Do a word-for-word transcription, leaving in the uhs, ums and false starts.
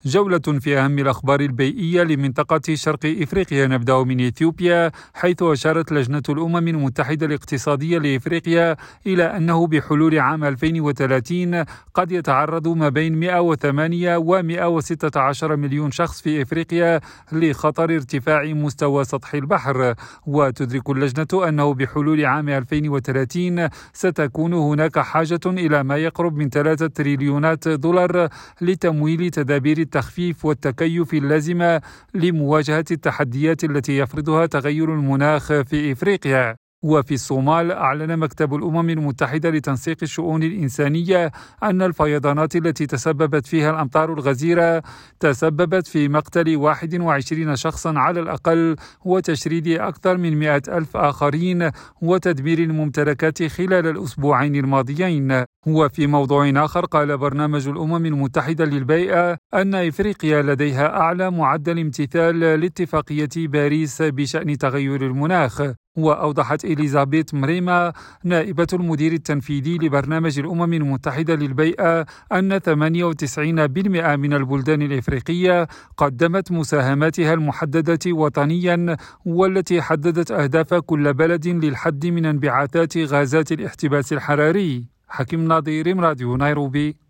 جولة في أهم الأخبار البيئية لمنطقة شرق إفريقيا. نبدأ من إثيوبيا، حيث أشارت لجنة الأمم المتحدة الاقتصادية لإفريقيا إلى أنه بحلول عام ألفين وثلاثين قد يتعرض ما بين مئة وثمانية ومئة وستة عشر مليون شخص في إفريقيا لخطر ارتفاع مستوى سطح البحر. وتدرك اللجنة أنه بحلول عام ألفين وثلاثين ستكون هناك حاجة إلى ما يقرب من ثلاثة تريليونات دولار لتمويل تدابير التخفيف والتكيف اللازمة لمواجهة التحديات التي يفرضها تغير المناخ في إفريقيا. وفي الصومال، أعلن مكتب الأمم المتحدة لتنسيق الشؤون الإنسانية أن الفيضانات التي تسببت فيها الأمطار الغزيرة تسببت في مقتل واحد وعشرين شخصا على الأقل وتشريد أكثر من مئة ألف آخرين وتدمير الممتلكات خلال الأسبوعين الماضيين. وفي موضوع آخر، قال برنامج الأمم المتحدة للبيئة أن إفريقيا لديها أعلى معدل امتثال لاتفاقية باريس بشأن تغير المناخ. وأوضحت إليزابيث مريما، نائبة المدير التنفيذي لبرنامج الأمم المتحدة للبيئة، أن ثمانية وتسعين بالمئة من البلدان الإفريقية قدمت مساهماتها المحددة وطنيا، والتي حددت أهداف كل بلد للحد من انبعاثات غازات الاحتباس الحراري. حكيم ناظر، راديو نيروبي.